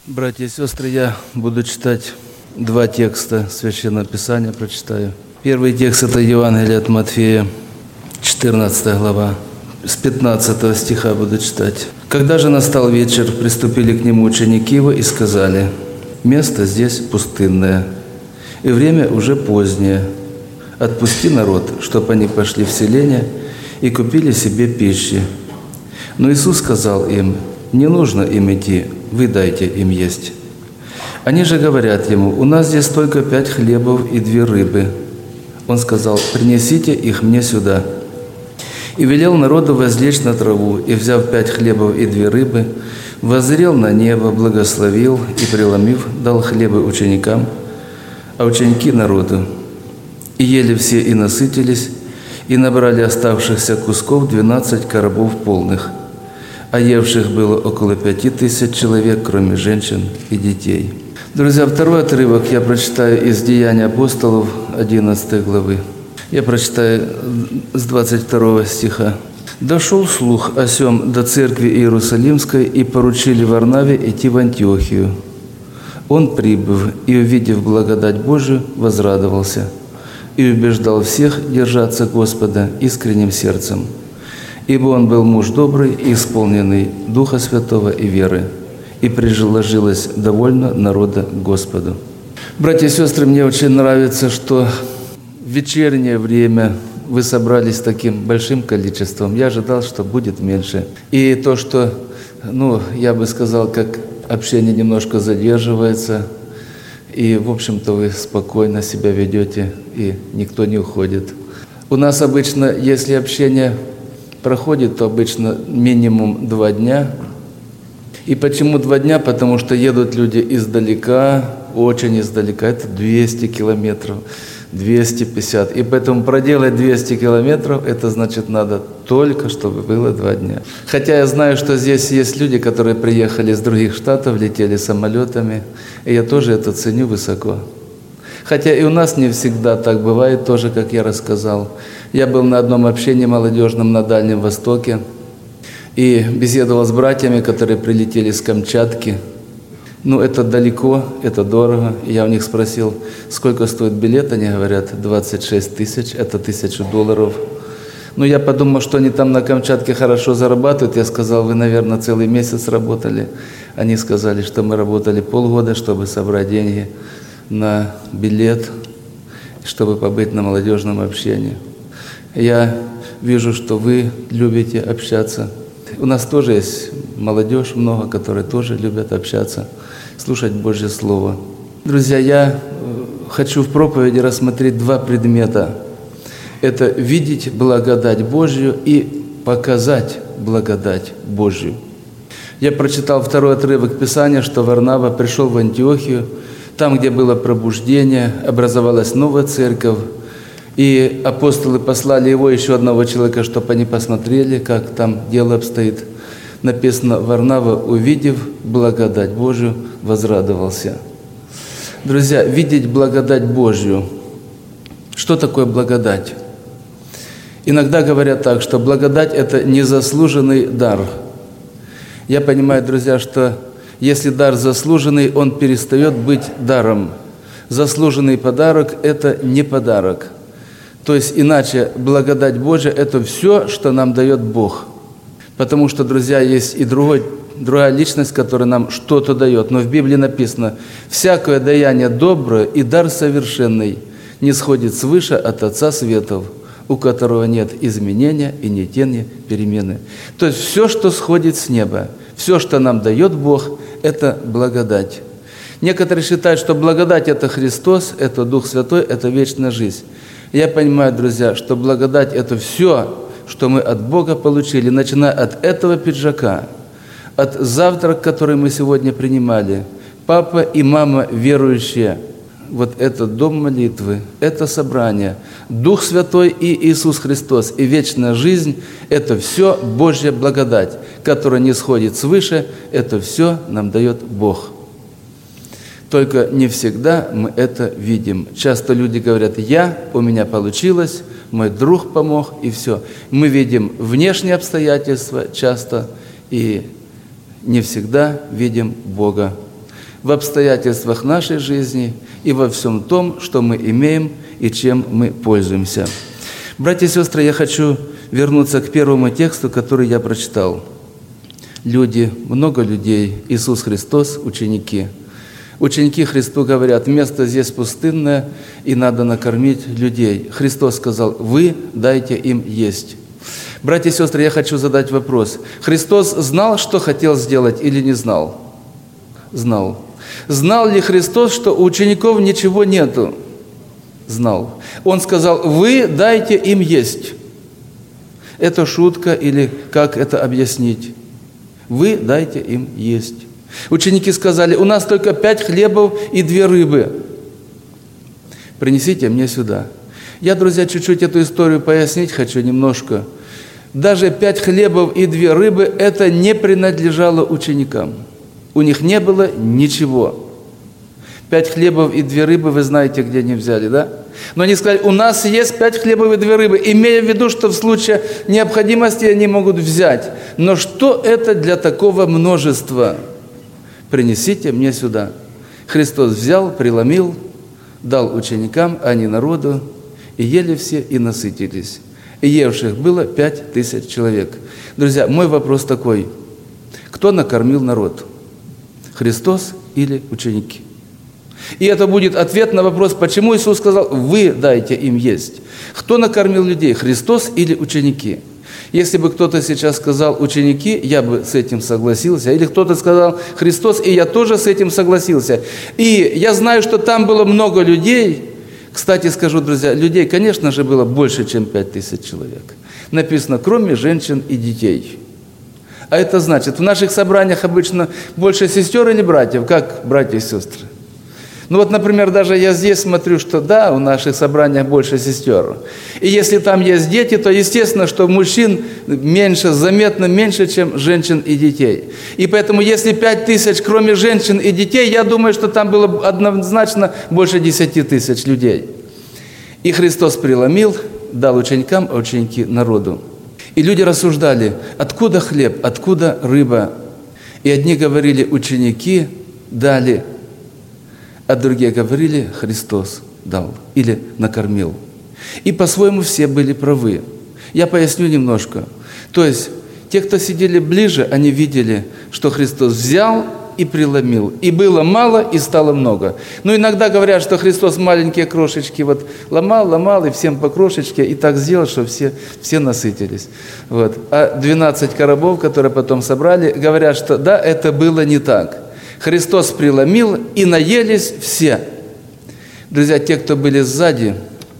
Братья и сестры, я буду читать два текста Священного Писания, прочитаю. Первый текст – это Евангелие от Матфея, 14 глава. С 15 стиха буду читать. «Когда же настал вечер, приступили к нему ученики его и сказали: место здесь пустынное, и время уже позднее. Отпусти народ, чтобы они пошли в селение и купили себе пищи. Но Иисус сказал им: не нужно им идти, вы дайте им есть. Они же говорят ему: у нас здесь только 5 хлебов и 2 рыбы. Он сказал: принесите их мне сюда. И велел народу возлечь на траву, и, взяв 5 хлебов и 2 рыбы, воззрел на небо, благословил и, преломив, дал хлебы ученикам, а ученики народу. И ели все и насытились, и набрали оставшихся кусков 12 коробов полных. А евших было около 5000 человек, кроме женщин и детей». Друзья, второй отрывок я прочитаю из Деяний апостолов, 11 главы. Я прочитаю с 22 стиха. «Дошел слух о сем до церкви Иерусалимской, и поручили Варнаве идти в Антиохию. Он, прибыв и увидев благодать Божию, возрадовался и убеждал всех держаться Господа искренним сердцем. Ибо он был муж добрый и исполненный Духа Святого и веры, и приложилось довольно народа к Господу». Братья и сестры, мне очень нравится, что в вечернее время вы собрались таким большим количеством. Я ожидал, что будет меньше. И то, что, я бы сказал, как общение немножко задерживается, и, в общем-то, вы спокойно себя ведете, и никто не уходит. У нас обычно, если общение проходит, то обычно минимум 2 дня. И почему 2 дня? Потому что едут люди издалека, очень издалека. Это 200 километров, 250. И поэтому проделать 200 километров, это значит надо только, чтобы было 2 дня. Хотя я знаю, что здесь есть люди, которые приехали из других штатов, летели самолетами. И я тоже это ценю высоко. Хотя и у нас не всегда так бывает, тоже, как я рассказал. Я был на одном общении молодежном на Дальнем Востоке и беседовал с братьями, которые прилетели с Камчатки. Это далеко, это дорого. И я у них спросил, сколько стоит билет. Они говорят, 26 тысяч, это $1000. Я подумал, что они там на Камчатке хорошо зарабатывают. Я сказал, вы, наверное, целый месяц работали. Они сказали, что мы работали полгода, чтобы собрать деньги на билет, чтобы побыть на молодежном общении. Я вижу, что вы любите общаться. У нас тоже есть молодежь много, которые тоже любят общаться, слушать Божье Слово. Друзья, я хочу в проповеди рассмотреть 2 предмета. Это видеть благодать Божью и показать благодать Божью. Я прочитал 2 отрывок Писания, что Варнава пришел в Антиохию. Там, где было пробуждение, образовалась новая церковь, и апостолы послали его, еще одного человека, чтобы они посмотрели, как там дело обстоит. Написано, Варнава, увидев благодать Божию, возрадовался. Друзья, видеть благодать Божью. Что такое благодать? Иногда говорят так, что благодать – это незаслуженный дар. Я понимаю, друзья, что если дар заслуженный, он перестает быть даром. Заслуженный подарок – это не подарок. То есть, иначе, благодать Божия – это все, что нам дает Бог. Потому что, друзья, есть и другая личность, которая нам что-то дает. Но в Библии написано, «Всякое даяние доброе и дар совершенный не сходит свыше от Отца Светов, у которого нет изменения и ни тени перемены». То есть, все, что сходит с неба, все, что нам дает Бог, это благодать. Некоторые считают, что благодать – это Христос, это Дух Святой, это вечная жизнь. Я понимаю, друзья, что благодать – это все, что мы от Бога получили, начиная от этого пиджака, от завтрака, который мы сегодня принимали. Папа и мама верующие. Вот это дом молитвы, это собрание. Дух Святой и Иисус Христос и вечная жизнь – это все Божья благодать, которая не сходит свыше, это все нам дает Бог. Только не всегда мы это видим. Часто люди говорят, у меня получилось, мой друг помог, и все. Мы видим внешние обстоятельства часто, и не всегда видим Бога. в обстоятельствах нашей жизни и во всем том, что мы имеем и чем мы пользуемся. Братья и сестры, я хочу вернуться к первому тексту, который я прочитал. Люди, много людей, Иисус Христос, ученики. Ученики Христу говорят: место здесь пустынное, и надо накормить людей. Христос сказал: вы дайте им есть. Братья и сестры, я хочу задать вопрос. Христос знал, что хотел сделать, или не знал? Знал. Знал ли Христос, что у учеников ничего нету? Знал. Он сказал: вы дайте им есть. Это шутка или как это объяснить? Вы дайте им есть. Ученики сказали: у нас только 5 хлебов и 2 рыбы. Принесите мне сюда. Я, друзья, чуть-чуть эту историю пояснить хочу немножко. Даже 5 хлебов и 2 рыбы – это не принадлежало ученикам. У них не было ничего. 5 хлебов и 2 рыбы, вы знаете, где они взяли, да? Но они сказали: у нас есть 5 хлебов и 2 рыбы, имея в виду, что в случае необходимости они могут взять. Но что это для такого множества? Принесите мне сюда. Христос взял, преломил, дал ученикам, а не народу, и ели все, и насытились. И евших было 5000 человек. Друзья, мой вопрос такой: кто накормил народ? Христос или ученики? И это будет ответ на вопрос, почему Иисус сказал: вы дайте им есть. Кто накормил людей, Христос или ученики? Если бы кто-то сейчас сказал ученики, я бы с этим согласился. Или кто-то сказал Христос, и я тоже с этим согласился. И я знаю, что там было много людей. Кстати, скажу, друзья, людей, конечно же, было больше, чем 5000 человек. Написано: кроме женщин и детей. А это значит, в наших собраниях обычно больше сестер или братьев? Как братья и сестры? Ну вот, например, даже я здесь смотрю, что да, в наших собраниях больше сестер. И если там есть дети, то естественно, что мужчин меньше, заметно меньше, чем женщин и детей. И поэтому, если 5000, кроме женщин и детей, я думаю, что там было однозначно больше 10 000 людей. И Христос преломил, дал ученикам, а ученики народу. И люди рассуждали: откуда хлеб, откуда рыба? И одни говорили: ученики дали, а другие говорили: Христос дал или накормил. И по-своему все были правы. Я поясню немножко. То есть, те, кто сидели ближе, они видели, что Христос взял и преломил. И было мало, и стало много. Но иногда говорят, что Христос маленькие крошечки вот ломал, и всем по крошечке, и так сделал, что все насытились. Вот. А 12 коробов, которые потом собрали, говорят, что да, это было не так. Христос преломил, и наелись все. Друзья, те, кто были сзади,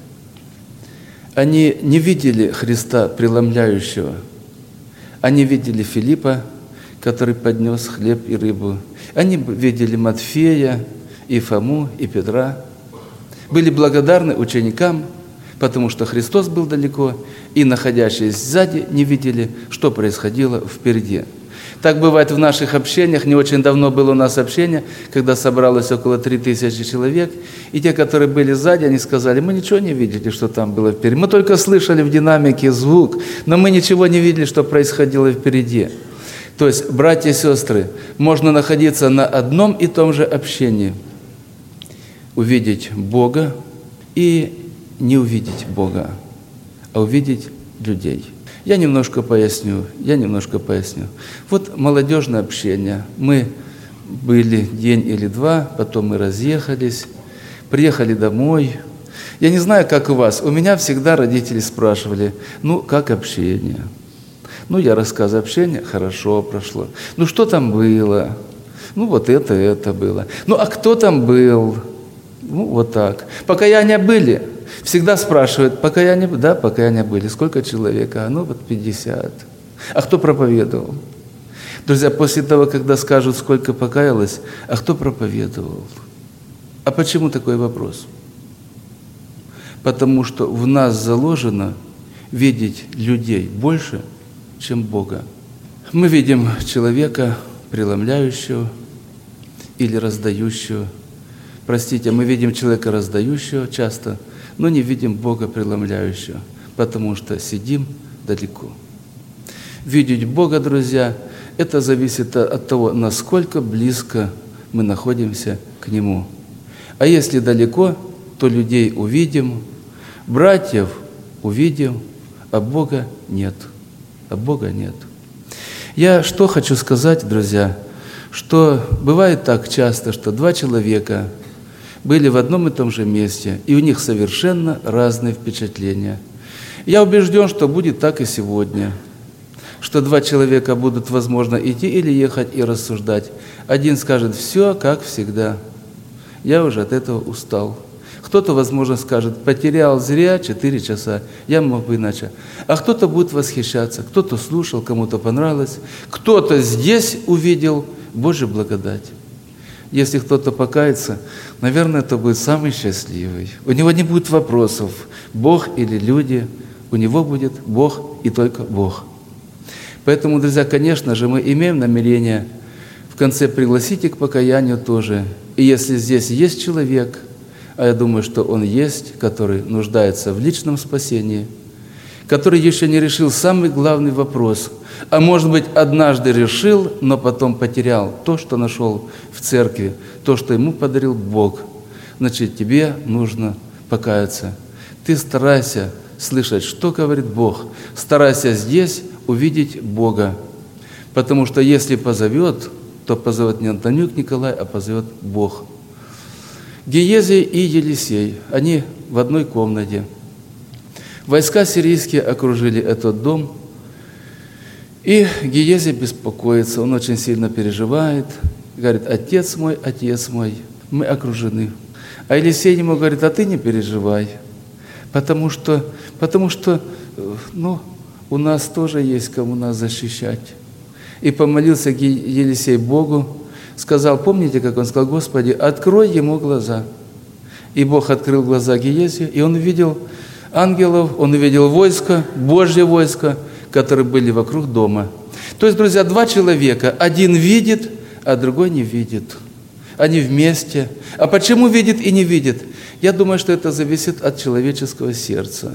они не видели Христа преломляющего. Они видели Филиппа, который поднес хлеб и рыбу. Они видели Матфея, и Фому, и Петра. Были благодарны ученикам, потому что Христос был далеко, и находящиеся сзади не видели, что происходило впереди. Так бывает в наших общениях. Не очень давно было у нас общение, когда собралось около 3000 человек. И те, которые были сзади, они сказали: мы ничего не видели, что там было впереди. Мы только слышали в динамике звук, но мы ничего не видели, что происходило впереди. То есть, братья и сестры, можно находиться на одном и том же общении, увидеть Бога и не увидеть Бога, а увидеть людей. Я немножко поясню. Вот молодежное общение. Мы были день или два, потом мы разъехались, приехали домой. Я не знаю, как у вас. У меня всегда родители спрашивали: ну, как общение? Ну, я рассказываю: общение хорошо прошло. Ну, что там было? Ну, вот это было. Ну, а кто там был? Ну, вот так. Покаяния были? Всегда спрашивают: покаяния? Да, покаяния были. Сколько человек? Ну, вот 50. А кто проповедовал? Друзья, после того, когда скажут, сколько покаялось, а кто проповедовал? А почему такой вопрос? Потому что в нас заложено видеть людей больше, чем Бога. Мы видим человека преломляющего или раздающего. Простите, мы видим человека раздающего часто, но не видим Бога преломляющего, потому что сидим далеко. Видеть Бога, друзья, это зависит от того, насколько близко мы находимся к Нему. А если далеко, то людей увидим, братьев увидим, а Бога нет. А Бога нет. Я что хочу сказать, друзья, что бывает так часто, что два человека были в одном и том же месте, и у них совершенно разные впечатления. Я убежден, что будет так и сегодня, что два человека будут, возможно, идти или ехать и рассуждать. Один скажет: все как всегда, я уже от этого устал. Кто-то, возможно, скажет: потерял зря 4 часа, я мог бы иначе. А кто-то будет восхищаться, кто-то слушал, кому-то понравилось, кто-то здесь увидел Божью благодать. Если кто-то покается, наверное, это будет самый счастливый. У него не будет вопросов, Бог или люди, у него будет Бог и только Бог. Поэтому, друзья, конечно же, мы имеем намерение в конце пригласить их к покаянию тоже. И если здесь есть человек, а я думаю, что он есть, который нуждается в личном спасении, который еще не решил самый главный вопрос, а может быть, однажды решил, но потом потерял то, что нашел в церкви, то, что ему подарил Бог, значит, тебе нужно покаяться. Ты старайся слышать, что говорит Бог, старайся здесь увидеть Бога, потому что если позовет, то позовет не Антонюк Николай, а позовет Бог. Гиезий и Елисей, они в одной комнате. Войска сирийские окружили этот дом, и Гиезий беспокоится, он очень сильно переживает, говорит: отец мой, мы окружены. А Елисей ему говорит: а ты не переживай, потому что у нас тоже есть кому нас защищать. И помолился Елисей Богу, сказал, помните, как он сказал: Господи, открой ему глаза. И Бог открыл глаза Гиезию, и он увидел ангелов, он увидел войско, Божье войско, которые были вокруг дома. То есть, друзья, два человека, один видит, а другой не видит. Они вместе. А почему видит и не видит? Я думаю, что это зависит от человеческого сердца.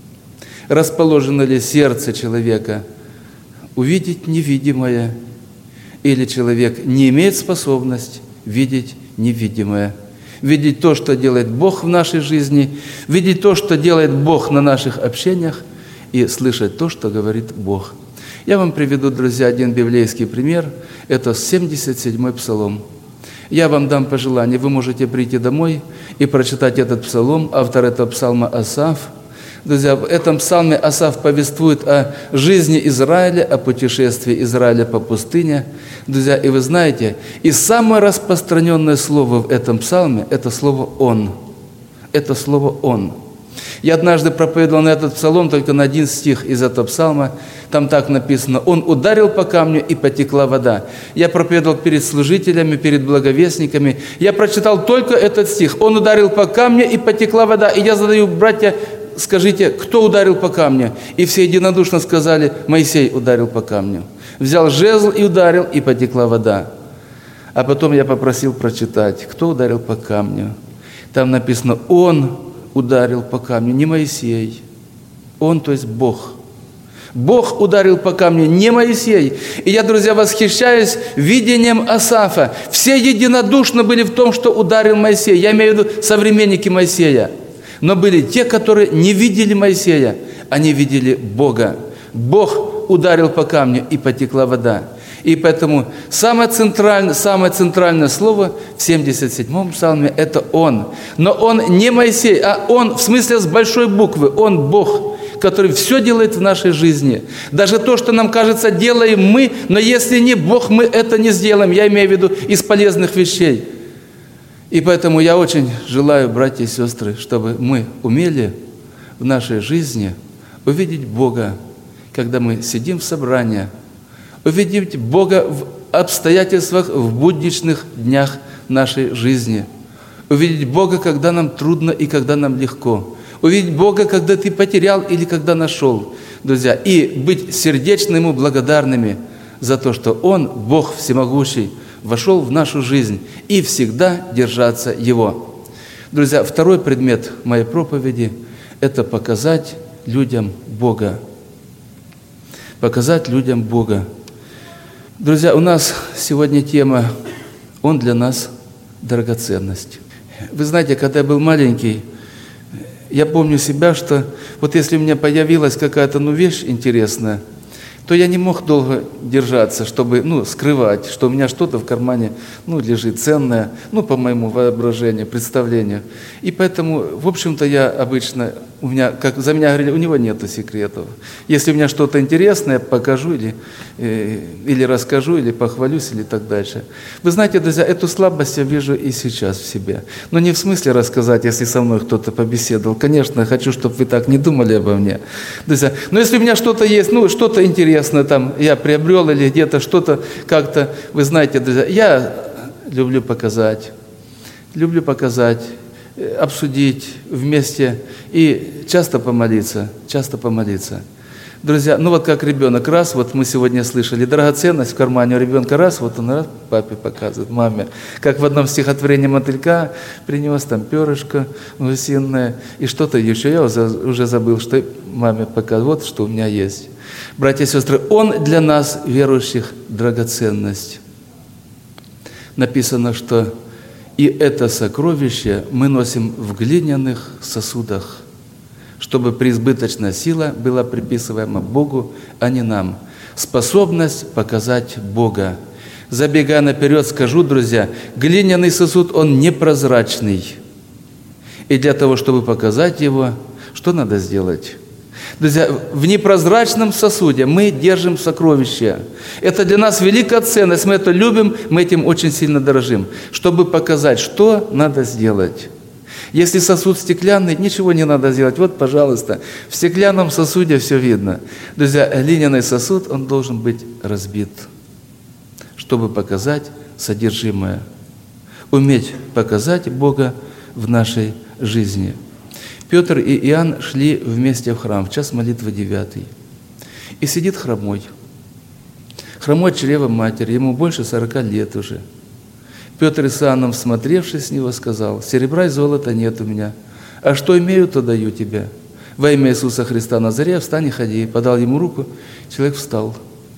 Расположено ли сердце человека увидеть невидимое, или человек не имеет способность видеть невидимое, видеть то, что делает Бог в нашей жизни, видеть то, что делает Бог на наших общениях, и слышать то, что говорит Бог. Я вам приведу, друзья, один библейский пример. Это 77-й псалом. Я вам дам пожелание. Вы можете прийти домой и прочитать этот псалом. Автор этого псалма Асаф. Друзья, в этом псалме Асаф повествует о жизни Израиля, о путешествии Израиля по пустыне. Друзья, и вы знаете, и самое распространенное слово в этом псалме – это слово «Он». Это слово «Он». Я однажды проповедовал на этот псалом только на один стих из этого псалма. Там так написано: «Он ударил по камню, и потекла вода». Я проповедовал перед служителями, перед благовестниками. Я прочитал только этот стих. «Он ударил по камню, и потекла вода». И я задаю: братья, скажите, кто ударил по камню? И все единодушно сказали: Моисей ударил по камню. Взял жезл и ударил, и потекла вода. А потом я попросил прочитать, кто ударил по камню. Там написано: «Он ударил по камню», не Моисей. Он, то есть Бог. Бог ударил по камню, не Моисей. И я, друзья, восхищаюсь видением Асафа. Все единодушно были в том, что ударил Моисей. Я имею в виду современники Моисея. Но были те, которые не видели Моисея, они видели Бога. Бог ударил по камню, и потекла вода. И поэтому самое центральное слово в 77-м псалме – это «Он». Но Он не Моисей, а Он, в смысле с большой буквы, Он Бог, который все делает в нашей жизни. Даже то, что нам кажется, делаем мы, но если не Бог, мы это не сделаем. Я имею в виду из полезных вещей. И поэтому я очень желаю, братья и сестры, чтобы мы умели в нашей жизни увидеть Бога, когда мы сидим в собрании, увидеть Бога в обстоятельствах, в будничных днях нашей жизни. Увидеть Бога, когда нам трудно и когда нам легко. Увидеть Бога, когда ты потерял или когда нашел, друзья. И быть сердечно Ему благодарными за то, что Он, Бог всемогущий, вошел в нашу жизнь, и всегда держаться Его. Друзья, второй предмет моей проповеди – это показать людям Бога. Показать людям Бога. Друзья, у нас сегодня тема Он для нас драгоценность. Вы знаете, когда я был маленький, я помню себя, что вот если у меня появилась какая-то вещь интересная, то я не мог долго держаться, чтобы скрывать, что у меня что-то в кармане лежит ценное, по моему воображению, представлению. И поэтому, в общем-то, я обычно, как за меня говорили, у него нету секретов. Если у меня что-то интересное, покажу или расскажу, или похвалюсь, или так дальше. Вы знаете, друзья, эту слабость я вижу и сейчас в себе. Но не в смысле рассказать, если со мной кто-то побеседовал. Конечно, хочу, чтобы вы так не думали обо мне. Друзья, но если у меня что-то есть, что-то интересное, там я приобрел или где-то что-то как-то, вы знаете, друзья, я люблю показать, обсудить вместе и часто помолиться. Друзья, как ребенок, раз, мы сегодня слышали, драгоценность в кармане у ребенка, он папе показывает, маме. Как в одном стихотворении Мотылька принес там перышко гусиное и что-то еще, я уже забыл, что маме показывает, вот что у меня есть. Братья и сестры, Он для нас, верующих, драгоценность. Написано, что и это сокровище мы носим в глиняных сосудах, чтобы преизбыточная сила была приписываема Богу, а не нам. Способность показать Бога. Забегая наперед, скажу, друзья, глиняный сосуд, он непрозрачный. И для того, чтобы показать его, что надо сделать? Друзья, в непрозрачном сосуде мы держим сокровища. Это для нас великая ценность, мы это любим, мы этим очень сильно дорожим. Чтобы показать, что надо сделать. Если сосуд стеклянный, ничего не надо делать. Вот, пожалуйста, в стеклянном сосуде все видно. Друзья, глиняный сосуд, он должен быть разбит, чтобы показать содержимое. Уметь показать Бога в нашей жизни. Петр и Иоанн шли вместе в храм в час молитвы 9. И сидит хромой. Хромой от чрева матери, ему больше 40 лет уже. Петр с Иоанном, всмотревшись с него, сказал: «Серебра и золота нет у меня, а что имею, то даю тебе. Во имя Иисуса Христа Назарея встань и ходи». Подал ему руку, человек встал.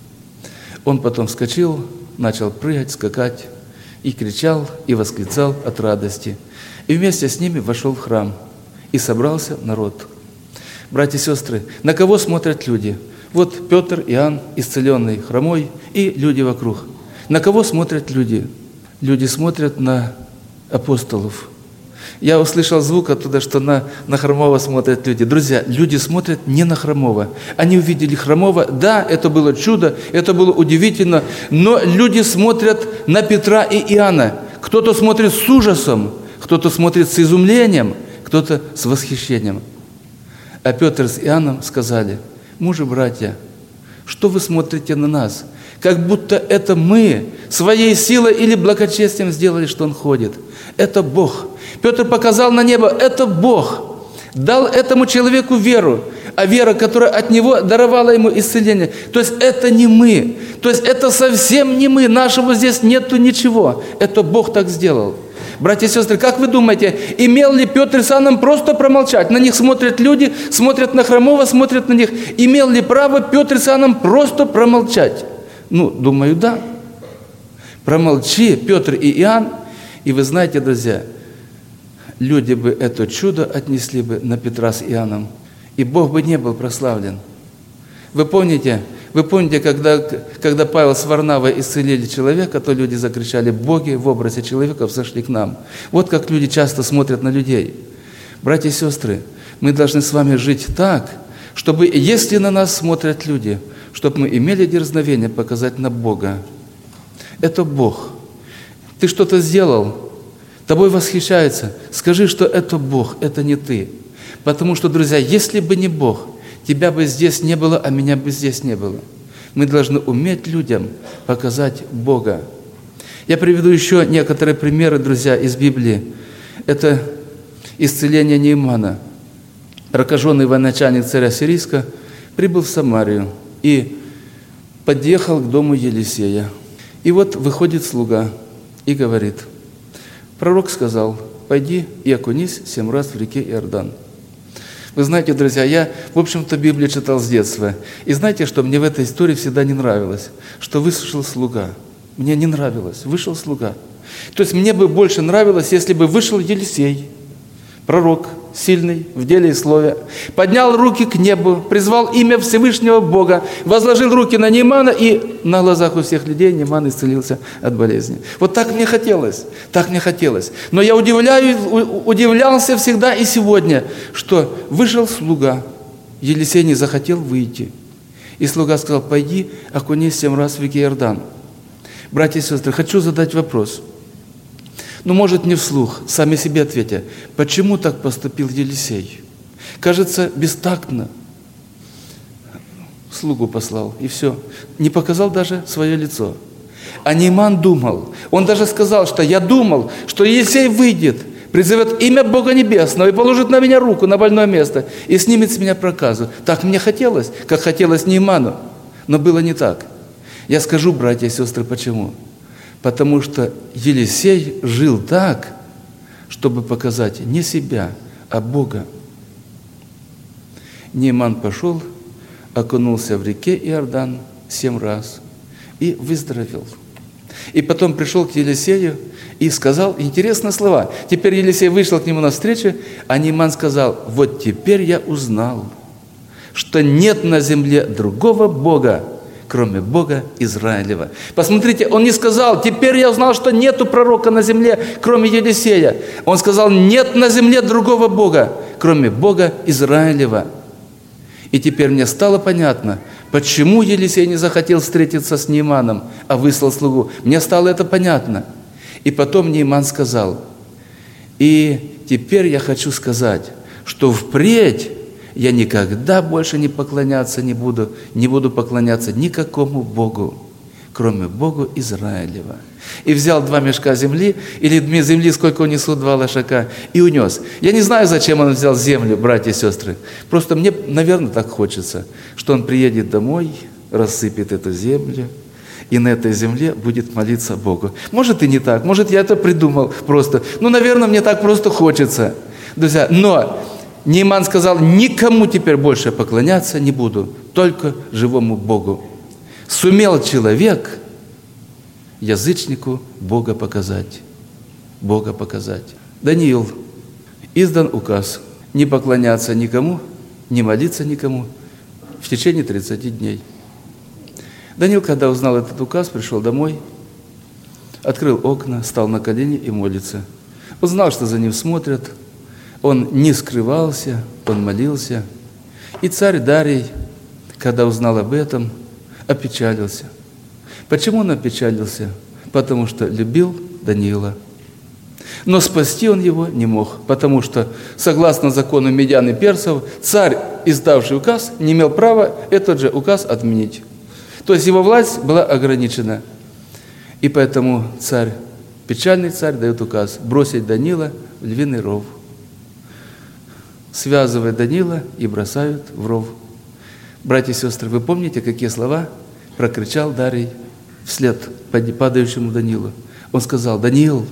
Он потом вскочил, начал прыгать, скакать, и кричал, и восклицал от радости. И вместе с ними вошел в храм. И собрался народ. Братья и сестры, на кого смотрят люди? Вот Петр, Иоанн, исцеленный, хромой, и люди вокруг. На кого смотрят люди? Люди смотрят на апостолов. Я услышал звук оттуда, что на хромого смотрят люди. Друзья, люди смотрят не на хромого. Они увидели хромого. Да, это было чудо, это было удивительно, но люди смотрят на Петра и Иоанна. Кто-то смотрит с ужасом, кто-то смотрит с изумлением, кто-то с восхищением. А Петр с Иоанном сказали: «Мужи, братья, что вы смотрите на нас? Как будто это мы своей силой или благочестием сделали, что он ходит. Это Бог». Петр показал на небо: это Бог дал этому человеку веру, а вера, которая от Него, даровала ему исцеление. То есть это не мы, то есть это совсем не мы, нашего здесь нету ничего. Это Бог так сделал. Братья и сестры, как вы думаете, имел ли Петр с Иоанном просто промолчать? На них смотрят люди, смотрят на хромого, смотрят на них. Имел ли право Петр с Иоанном просто промолчать? Думаю, да. Промолчи, Петр и Иоанн, и вы знаете, друзья, люди бы это чудо отнесли бы на Петра с Иоанном, и Бог бы не был прославлен. Вы помните, когда Павел с Варнавой исцелили человека, то люди закричали: «Боги в образе человека взошли к нам». Вот как люди часто смотрят на людей. Братья и сестры, мы должны с вами жить так, чтобы, если на нас смотрят люди, чтобы мы имели дерзновение показать на Бога. Это Бог. Ты что-то сделал, тобой восхищаются. Скажи, что это Бог, это не ты. Потому что, друзья, если бы не Бог, тебя бы здесь не было, а меня бы здесь не было. Мы должны уметь людям показать Бога. Я приведу еще некоторые примеры, друзья, из Библии. Это исцеление Неймана. Прокаженный военачальник царя Сирийска прибыл в Самарию и подъехал к дому Елисея. И вот выходит слуга и говорит: пророк сказал: «Пойди и окунись 7 раз в реке Иордан». Вы знаете, друзья, я, в общем-то, Библию читал с детства. И знаете, что мне в этой истории всегда не нравилось? Что вышел слуга. Мне не нравилось. Вышел слуга. То есть мне бы больше нравилось, если бы вышел Елисей, пророк, сильный в деле и слове, поднял руки к небу, призвал имя Всевышнего Бога, возложил руки на Неймана, и на глазах у всех людей Нейман исцелился от болезни. Вот так мне хотелось, так мне хотелось. Но я удивлялся всегда и сегодня, что вышел слуга, Елисей не захотел выйти. И слуга сказал: пойди, окунись 7 раз в реке Иордан. Братья и сестры, хочу задать вопрос. Ну, может, не вслух, сами себе ответьте. Почему так поступил Елисей? Кажется, бестактно. Слугу послал, и все. Не показал даже свое лицо. А Нейман думал. Он даже сказал, что я думал, что Елисей выйдет, призовет имя Бога Небесного и положит на меня руку, на больное место, и снимет с меня проказу. Так мне хотелось, как хотелось Нейману. Но было не так. Я скажу, братья и сестры, почему. Потому что Елисей жил так, чтобы показать не себя, а Бога. Нейман пошел, окунулся в реке Иордан 7 раз и выздоровел. И потом пришел к Елисею и сказал интересные слова. Теперь Елисей вышел к нему навстречу, а Нейман сказал: вот теперь я узнал, что нет на земле другого Бога, кроме Бога Израилева. Посмотрите, он не сказал: теперь я узнал, что нету пророка на земле, кроме Елисея. Он сказал: нет на земле другого Бога, кроме Бога Израилева. И теперь мне стало понятно, почему Елисей не захотел встретиться с Нейманом, а выслал слугу. Мне стало это понятно. И потом Нейман сказал: и теперь я хочу сказать, что впредь я никогда больше не буду поклоняться никакому Богу, кроме Богу Израилева. И взял 2 мешка земли, или земли, сколько унесут 2 лошака, и унес. Я не знаю, зачем он взял землю, братья и сестры. Просто мне, наверное, так хочется, что он приедет домой, рассыпет эту землю, и на этой земле будет молиться Богу. Может, и не так, может, я это придумал просто. Ну, наверное, мне так просто хочется. Друзья, но Нейман сказал: никому теперь больше поклоняться не буду, только живому Богу. Сумел человек язычнику Бога показать. Бога показать. Даниил, издан указ не поклоняться никому, не молиться никому в течение 30 дней. Даниил, когда узнал этот указ, пришел домой, открыл окна, стал на колени и молится. Он знал, что за ним смотрят. Он не скрывался, он молился. И царь Дарий, когда узнал об этом, опечалился. Почему он опечалился? Потому что любил Даниила. Но спасти он его не мог, потому что, согласно закону медян и персов, царь, издавший указ, не имел права этот же указ отменить. То есть его власть была ограничена. И поэтому царь, печальный царь, дает указ бросить Даниила в львиный ров. Связывают Даниила и бросают в ров. Братья и сестры, вы помните, какие слова прокричал Дарий вслед падающему Даниилу? Он сказал: Даниил,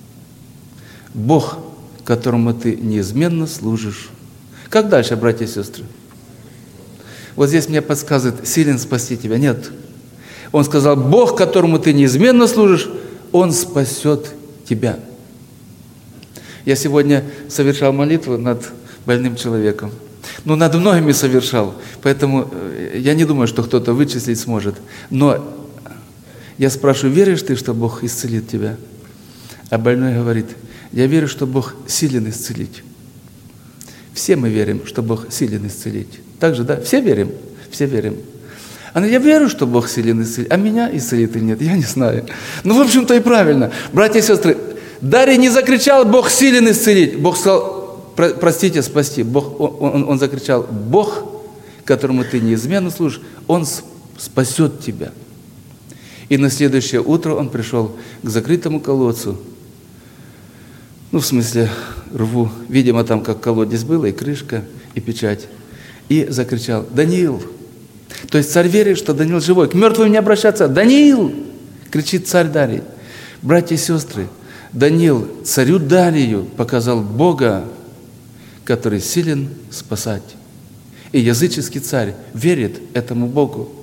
Бог, которому ты неизменно служишь. Как дальше, братья и сестры? Вот здесь мне подсказывает: силен спасти тебя. Нет. Он сказал: Бог, которому ты неизменно служишь, Он спасет тебя. Я сегодня совершал молитву над больным человеком. Ну, над многими совершал, поэтому я не думаю, что кто-то вычислить сможет. Но я спрашиваю: веришь ты, что Бог исцелит тебя? А больной говорит: я верю, что Бог силен исцелить. Все мы верим, что Бог силен исцелить. Так же, да? Все верим? Все верим. Я верю, что Бог силен исцелить, а меня исцелит или нет, я не знаю. Ну, в общем-то, и правильно. Братья и сестры, Дарий не закричал: Бог силен исцелить. Бог сказал: простите, спасти. Он закричал: Бог, которому ты неизменно служишь, Он спасет тебя. И на следующее утро он пришел к закрытому колодцу, в смысле рву, видимо, там как колодец было, и крышка, и печать, и закричал: Даниил. То есть царь верит, что Даниил живой. К мертвым не обращаться. Даниил! Кричит царь Дарий. Братья и сестры, Даниил царю Дарию показал Бога, который силен спасать. И языческий царь верит этому Богу.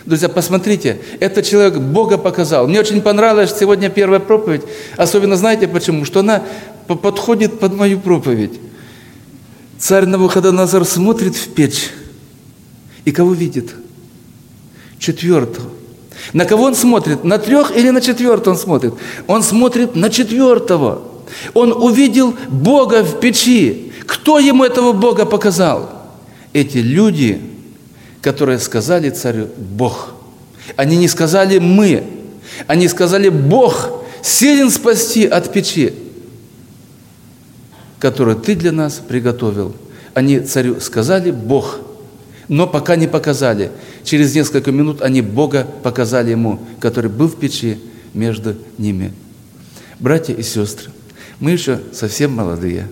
Друзья, посмотрите, этот человек Бога показал. Мне очень понравилась сегодня первая проповедь. Особенно знаете почему? Что она подходит под мою проповедь. Царь Навуходоносор смотрит в печь. И кого видит? 4-го. На кого он смотрит? На 3 или на 4 он смотрит? Он смотрит на 4-го. Он увидел Бога в печи. Кто ему этого Бога показал? Эти люди, которые сказали царю «Бог». Они не сказали «мы». Они сказали «Бог силен спасти от печи, которую ты для нас приготовил». Они царю сказали «Бог», но пока не показали. Через несколько минут они Бога показали ему, который был в печи между ними. Братья и сестры, мы еще совсем молодые.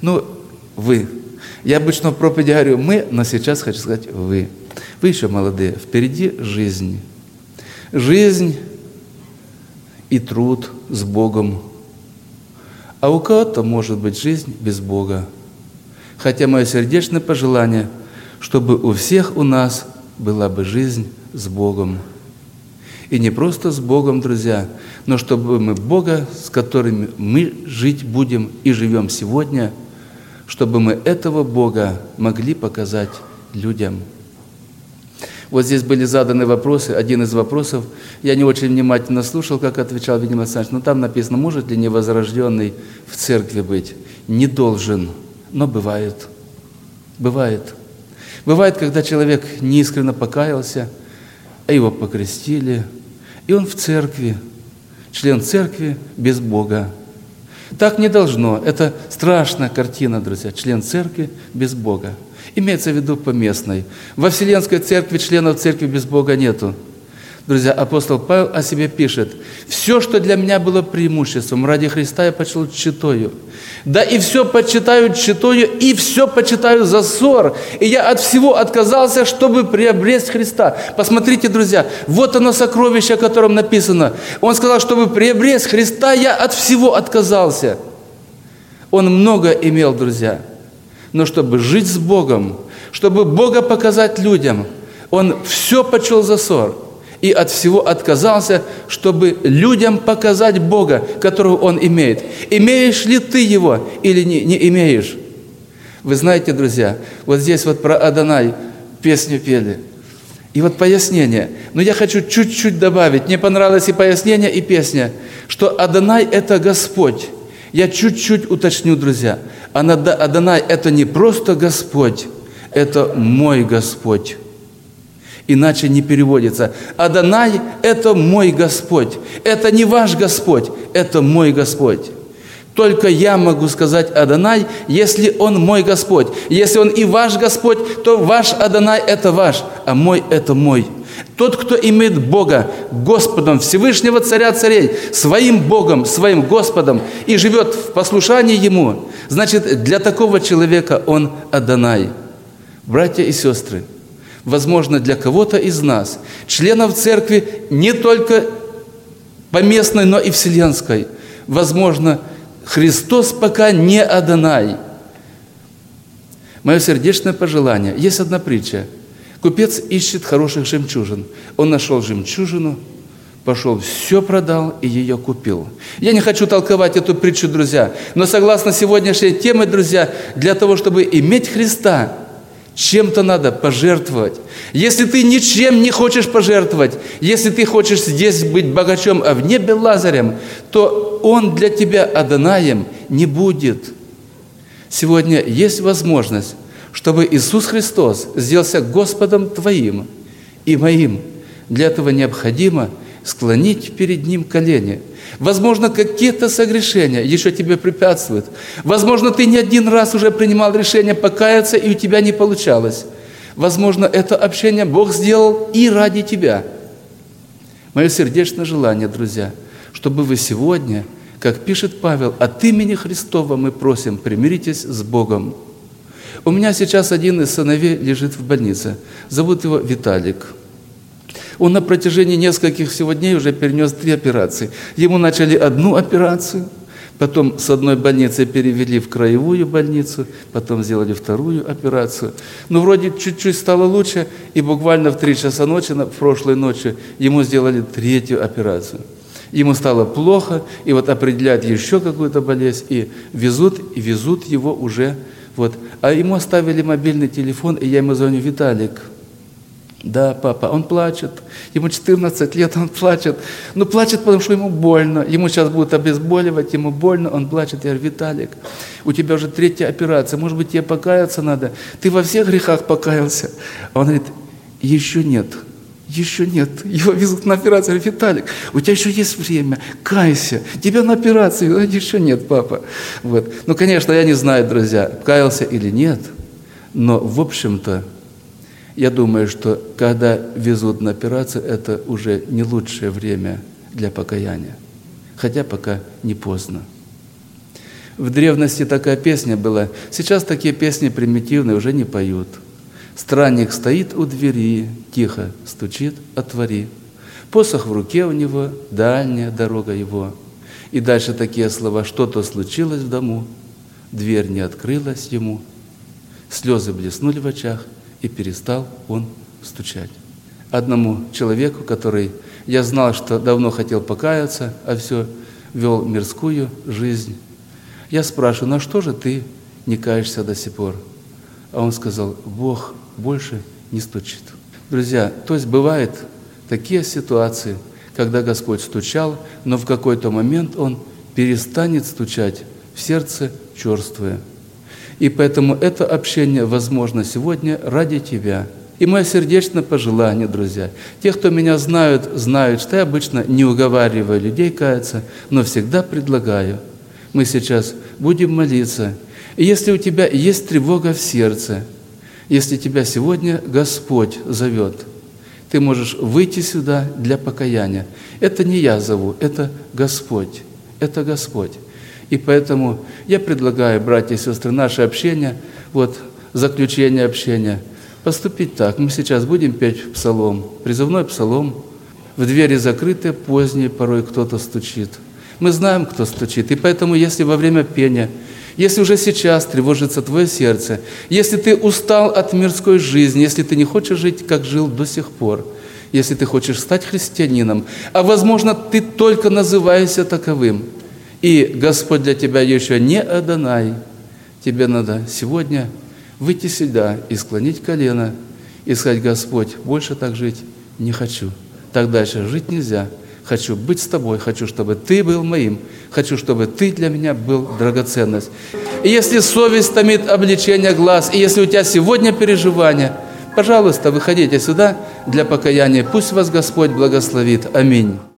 Вы. Я обычно в проповеди говорю «мы», но сейчас хочу сказать «вы». Вы еще молодые. Впереди жизнь. Жизнь и труд с Богом. А у кого-то может быть жизнь без Бога. Хотя мое сердечное пожелание, чтобы у всех у нас была бы жизнь с Богом. И не просто с Богом, друзья, но чтобы мы Бога, с которым мы жить будем и живем сегодня, чтобы мы этого Бога могли показать людям. Вот здесь были заданы вопросы. Один из вопросов, я не очень внимательно слушал, как отвечал Вениамин Александрович, но там написано, может ли невозрожденный в церкви быть? Не должен, но бывает. Бывает. Бывает, когда человек неискренно покаялся, а его покрестили, и он в церкви, член церкви без Бога. Так не должно. Это страшная картина, друзья. Член церкви без Бога. Имеется в виду поместной. Во Вселенской церкви членов церкви без Бога нету. Друзья, апостол Павел о себе пишет: «Все, что для меня было преимуществом, ради Христа я почел тщетою. Да и все почитаю тщетою, и все почитаю за ссор. И я от всего отказался, чтобы приобрести Христа». Посмотрите, друзья, вот оно сокровище, о котором написано. Он сказал, чтобы приобрести Христа, я от всего отказался. Он много имел, друзья. Но чтобы жить с Богом, чтобы Бога показать людям, он все почел за ссор. И от всего отказался, чтобы людям показать Бога, которого Он имеет. Имеешь ли ты Его или не имеешь? Вы знаете, друзья, вот здесь вот про Адонай песню пели. И вот пояснение. Но я хочу чуть-чуть добавить. Мне понравилось и пояснение, и песня, что Адонай – это Господь. Я чуть-чуть уточню, друзья. Адонай – это не просто Господь, это мой Господь. Иначе не переводится. Адонай – это мой Господь. Это не ваш Господь, это мой Господь. Только я могу сказать Адонай, если Он мой Господь. Если Он и ваш Господь, то ваш Адонай – это ваш, а мой – это мой. Тот, кто имеет Бога Господом, Всевышнего Царя Царей, своим Богом, своим Господом и живет в послушании Ему, значит, для такого человека Он Адонай. Братья и сестры, возможно, для кого-то из нас, членов церкви не только поместной, но и вселенской, возможно, Христос пока не Адонай. Мое сердечное пожелание. Есть одна притча. Купец ищет хороших жемчужин. Он нашел жемчужину, пошел, все продал и ее купил. Я не хочу толковать эту притчу, друзья, но согласно сегодняшней теме, друзья, для того, чтобы иметь Христа, чем-то надо пожертвовать. Если ты ничем не хочешь пожертвовать, если ты хочешь здесь быть богачом, а в небе Лазарем, то он для тебя Адонаем не будет. Сегодня есть возможность, чтобы Иисус Христос сделался Господом твоим и моим. Для этого необходимо склонить перед Ним колени. Возможно, какие-то согрешения еще тебе препятствуют. Возможно, ты не один раз уже принимал решение покаяться, и у тебя не получалось. Возможно, это общение Бог сделал и ради тебя. Мое сердечное желание, друзья, чтобы вы сегодня, как пишет Павел, от имени Христова мы просим, примиритесь с Богом. У меня сейчас один из сыновей лежит в больнице. Зовут его Виталик. Он на протяжении нескольких всего дней уже перенес 3 операции. Ему начали одну операцию, Потом с одной больницы перевели в краевую больницу, потом сделали вторую операцию. Ну, вроде чуть-чуть стало лучше, и буквально в 3 часа ночи, прошлой ночью, ему сделали 3-ю операцию. Ему стало плохо, и вот определяют еще какую-то болезнь, и везут его уже. Вот. А ему оставили мобильный телефон, и я ему звоню: Виталик, да, папа, он плачет, ему 14 лет, он плачет. Ну, плачет, потому что ему больно. Ему сейчас будут обезболивать, ему больно, он плачет. Я говорю: Виталик, у тебя уже 3-я операция, может быть, тебе покаяться надо? Ты во всех грехах покаялся? А он говорит: еще нет. Еще нет. Его везут на операцию. Я говорю: Виталик, у тебя еще есть время, кайся. Тебя на операцию. Еще нет, папа. Вот. Ну, конечно, я не знаю, друзья, каялся или нет, но, в общем-то, я думаю, что когда везут на операцию, это уже не лучшее время для покаяния. Хотя пока не поздно. В древности такая песня была. Сейчас такие песни примитивные уже не поют. Странник стоит у двери, тихо стучит: отвори. Посох в руке у него, дальняя дорога его. И дальше такие слова: что-то случилось в дому, дверь не открылась ему, слезы блеснули в очах, и перестал он стучать. Одному человеку, который, я знал, что давно хотел покаяться, а все вел мирскую жизнь, я спрашиваю: на что же ты не каешься до сих пор? А он сказал: Бог больше не стучит. Друзья, то есть бывают такие ситуации, когда Господь стучал, но в какой-то момент Он перестанет стучать в сердце черствое. И поэтому это общение возможно сегодня ради тебя. И мое сердечное пожелание, друзья, те, кто меня знают, знают, что я обычно не уговариваю людей каяться, но всегда предлагаю. Мы сейчас будем молиться. И если у тебя есть тревога в сердце, если тебя сегодня Господь зовет, ты можешь выйти сюда для покаяния. Это не я зову, это Господь. Это Господь. И поэтому я предлагаю, братья и сестры, наше общение, вот заключение общения, поступить так. Мы сейчас будем петь псалом, призывной псалом. В двери закрытые, поздние, порой кто-то стучит. Мы знаем, кто стучит. И поэтому, если во время пения, если уже сейчас тревожится твое сердце, если ты устал от мирской жизни, если ты не хочешь жить, как жил до сих пор, если ты хочешь стать христианином, а, возможно, ты только называешься таковым, и Господь для тебя еще не Адонай, тебе надо сегодня выйти сюда и склонить колено, и сказать: Господь, больше так жить не хочу, так дальше жить нельзя. Хочу быть с Тобой, хочу, чтобы Ты был моим, хочу, чтобы Ты для меня был драгоценность. И если совесть томит обличение глаз, и если у тебя сегодня переживания, пожалуйста, выходите сюда для покаяния. Пусть вас Господь благословит. Аминь.